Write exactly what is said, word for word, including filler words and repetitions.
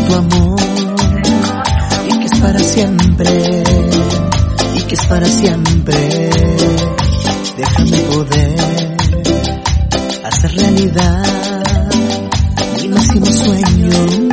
tu amor y que es para siempre, y que es para siempre. Déjame poder hacer realidad mi máximo sueño.